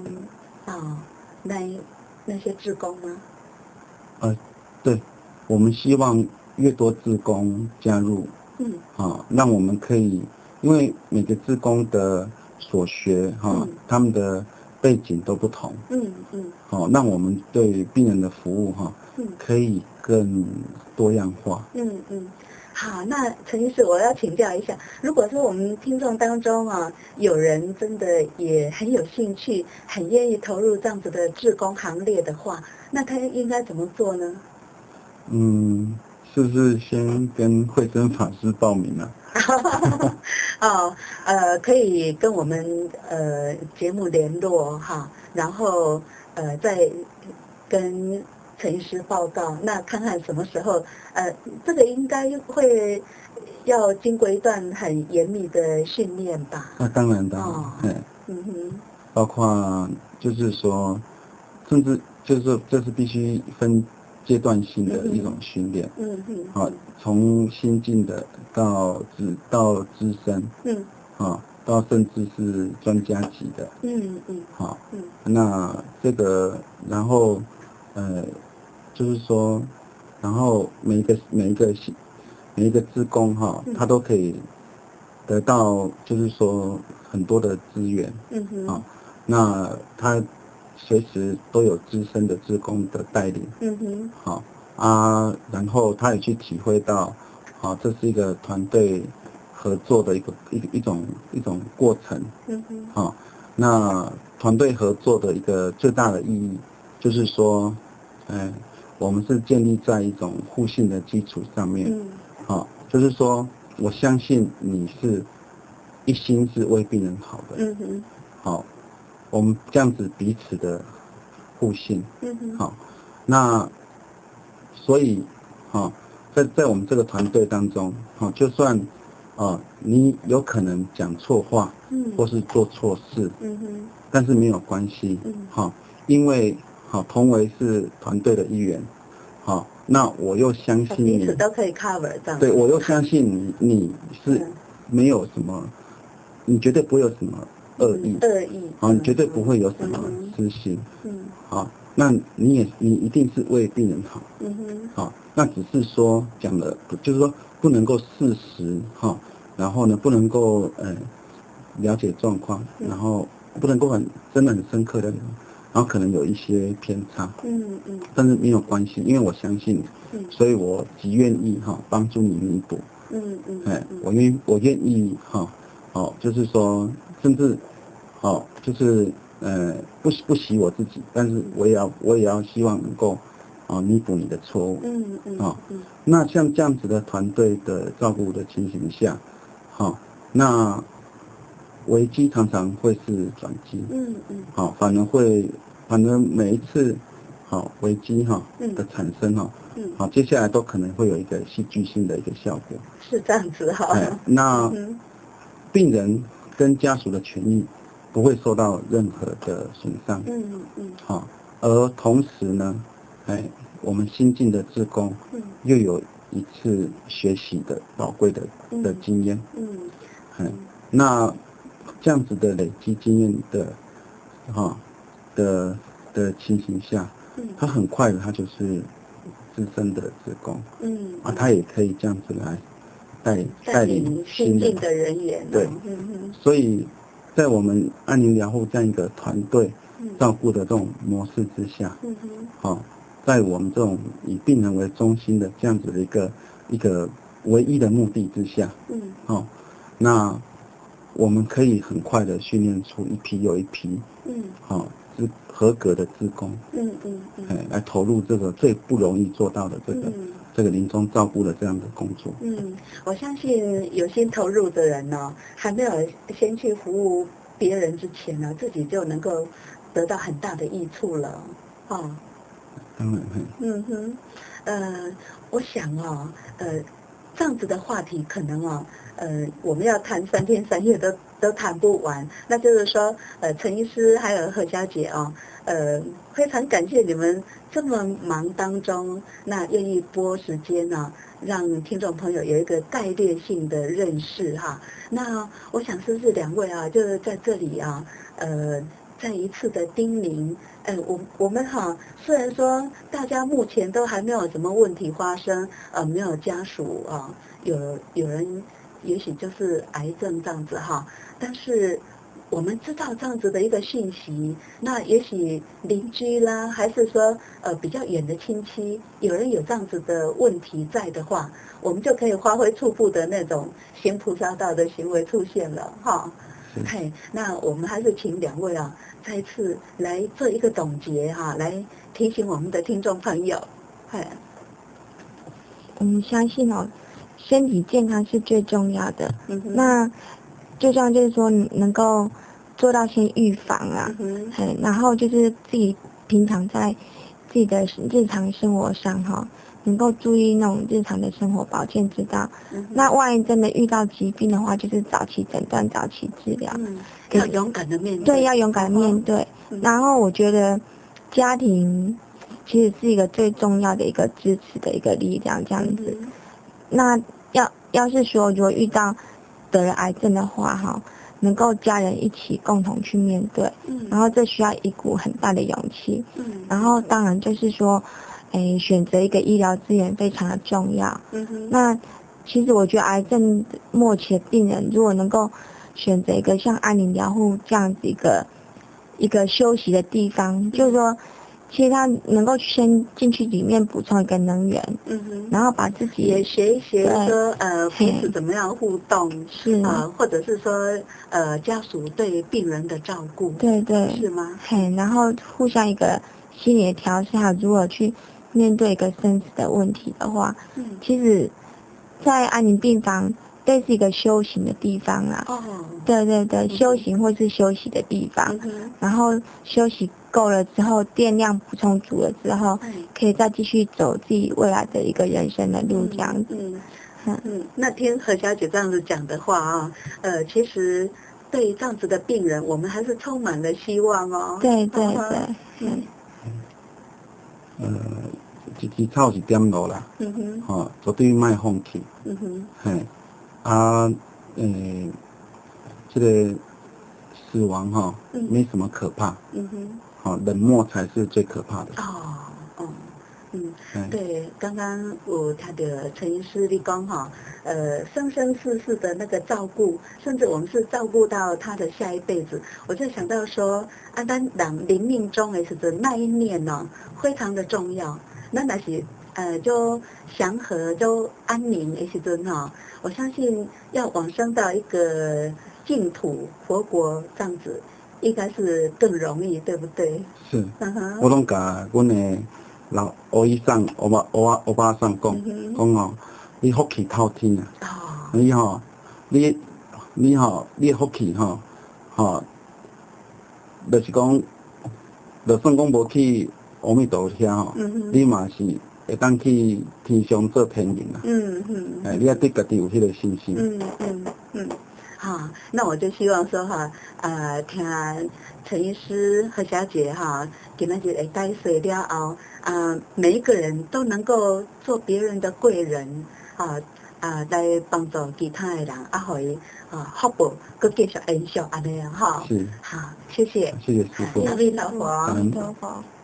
那些志工吗？ 对，我们希望越多志工加入，让我们可以，因为每个志工的所学他们的背景都不同，让我们对病人的服务可以更多样化。 好，那陈医师，我要请教一下，如果说我们听众当中有人真的也很有兴趣，很愿意投入这样子的志工行列的话，那他应该怎么做呢？ 是不是先跟慧真法师报名可以跟我们节目联络然后再跟陈医师报告，那看看什么时候这个应该会要经过一段很严密的训练吧？ 当然包括就是说，甚至这是必须分阶段性的一种训练，从新进的到资深，到甚至是专家级的，那这个然后就是说，然后每一个志工他都可以得到就是说很多的资源， 那他随时都有资深的志工的带领，好然后他也去体会到，这是一个团队合作的一种过程，那团队合作的一个最大的意义就是说，我们是建立在一种互信的基础上面，就是说我相信你是一心是为病人好的，我们这样子彼此的互信，那所以在我们这个团队当中，就算你有可能讲错话，或是做错事，但是没有关系，因为同为是团队的一员，那我又相信你， 彼此都可以 cover 这样。 对，我又相信你是没有什么，你绝对不会有什么恶意，你绝对不会有什么私心，那你一定是为病人好，那只是说讲的，就是说不能够事实然后呢不能够了解状况，然后不能够真的很深刻的，然后可能有一些偏差，但是没有关系，因为我相信你，所以我极愿意帮助你弥补，我愿意就是说甚至就是不惜我自己，但是我也要希望能够弥补你的错误，那像这样子的团队的照顾的情形下，那危机常常会是转机，反而每一次危机的产生接下来都可能会有一个戏剧性的一个效果， 是这样子那病人跟家属的权益不会受到任何的损伤，而同时呢，我们新进的志工又有一次学习的宝贵的经验，那这样子的累积经验的情形下，他很快的他就是资深的志工，他也可以这样子来带领新进的人员， 对，所以在我们安宁疗护这样一个团队照顾的这种模式之下，在我们这种以病人为中心的这样子的一个唯一的目的之下，那我们可以很快的训练出一批又一批，合格的志工，来投入这个最不容易做到的这个临终照顾的这样的工作。 我相信有心投入的人还没有先去服务别人之前自己就能够得到很大的益处了， 当然， 我想这样子的话题可能我们要谈3天3夜都谈不完。那就是说，陈医师还有何小姐非常感谢你们这么忙当中，那愿意拨时间让听众朋友有一个概略性的认识那我想是不是2位就是在这里再一次的叮咛，我们虽然说大家目前都还没有什么问题发生，没有家属有人也许就是癌症这样子但是我们知道这样子的一个讯息，那也许邻居啦，还是说比较远的亲戚，有人有这样子的问题在的话，我们就可以发挥初步的那种行菩萨道的行为出现了那我们还是请2位再一次来做一个总结来提醒我们的听众朋友。 我们相信身体健康是最重要的。那最重要就是说能够做到先预防然后就是自己平常在自己的日常生活上能够注意那种日常的生活保健之道。那万一真的遇到疾病的话，就是早期诊断、早期治疗。 要勇敢的面对。 对，要勇敢的面对。然后我觉得家庭其实是一个最重要的一个支持的一个力量，这样子。那要是说如果遇到得了癌症的话能够家人一起共同去面对，然后这需要一股很大的勇气。然后当然就是说选择一个医疗资源非常的重要。那其实我觉得癌症末期的病人如果能够选择一个像安宁疗护这样子一个一个休息的地方，就是说，其实他能够先进去里面补充一个能源，然后把自己也学一学说彼此怎么样互动， 是或者是说家属对病人的照顾， 对对， 是吗？ 然后互相一个心理的调试，还有如何去面对一个生死的问题的话，其实，在安宁病房类似一个修行的地方啦。对对对，修行或是休息的地方，然后休息够了之后，电量补充足了之后，可以再继续走自己未来的一个人生的路这样子。 那听何小姐这样子讲的话啊，其实对这样子的病人，我们还是充满了希望哦。 对对对， 一支草是点路啦，绝对卖放弃。这个死亡没什么可怕，冷漠才是最可怕的。 对，刚刚我听到陈医师你讲生生世世的那个照顾，甚至我们是照顾到他的下一辈子，我就想到说，咱人临命终的时候，那一念非常的重要。咱那是就祥和就安宁的时候我相信要往生到一个净土佛国这样子，应该是更容易，对不对？ 是，我拢甲阮的老欧医生、欧巴桑讲你福气透天啊！你的福气就是讲，就算讲无去阿弥陀佛遐你嘛是会当去天上做天人啊。你要对家己有迄个信心。 那我就希望说听陈医师和小姐今天会解释了后，每一个人都能够做别人的贵人来帮助其他的人，互伊福报佮继续延续安尼是。 好，谢谢。 谢谢师父。 阿弥陀佛。 阿弥陀佛。